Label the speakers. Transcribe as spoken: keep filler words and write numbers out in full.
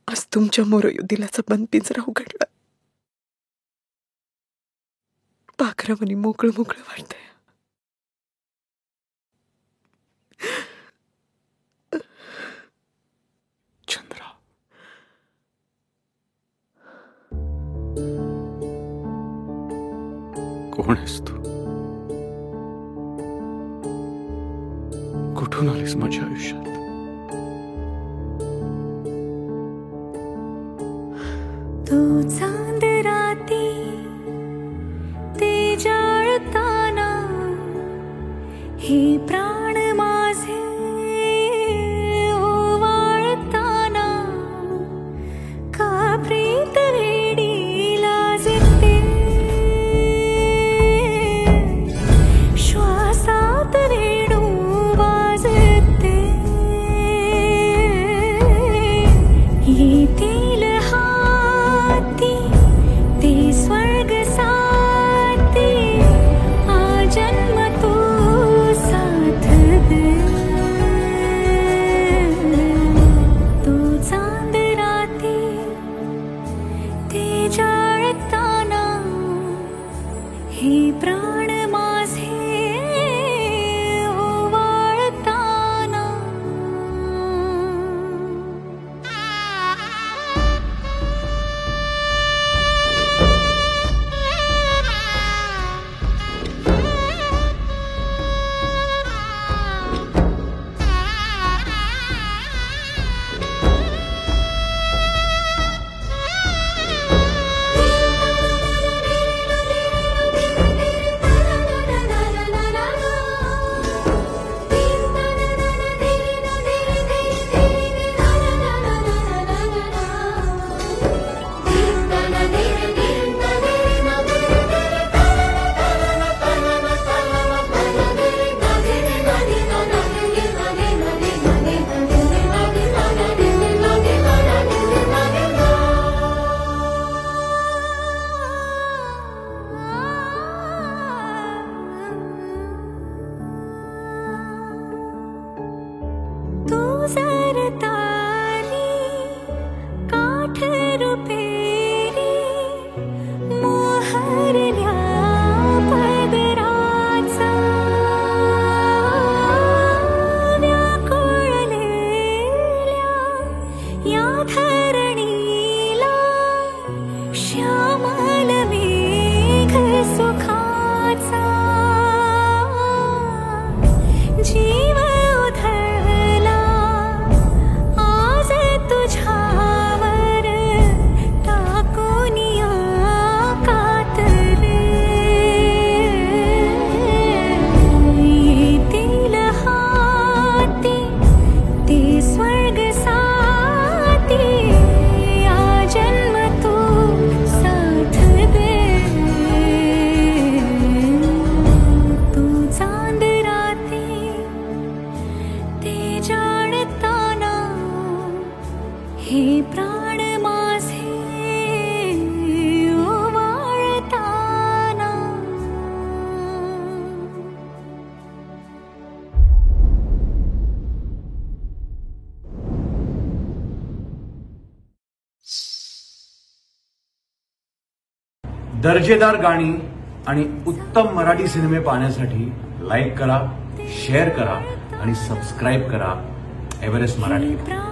Speaker 1: आज तुमच्या मोरयू दिलाचा बंद पिंजरा उघडला. पाखरावानी मोकळं मोकळं वाटतंय.
Speaker 2: चंद्रा, कोण आहेस तू? कुठून आलीस माझ्या आयुष्यात?
Speaker 3: तू चांद राती ते जाळताना हे प्राण माझे ओवाळताना का प्रीत वेडी लाजते श्वासात वेणू वाजते येतील हाती ते स्वर्ग साथी आजन्म तू साथ दे तू चांद राती ते जाळताना हे प्राण माझे ओवाळताना तू जर तारी काठ रुपेरी मोहरल्या पदराचा व्याकुळलेल्या या धरणीला श्यामल मेघ सुखाचा जीव उधळला आज तुझ्यावर टाकून या कातरे येतील हाती ते स्वर्ग साथी आजन्म तू साथ दे तू चांद राती ते जाळताना हे प्राण माझे ओवाळताना
Speaker 4: दर्जेदार गाणी आणि उत्तम मराठी सिनेमे पाहण्यासाठी लाईक करा, शेअर करा आणि सबस्क्राईब करा एव्हरेस्ट मराठी.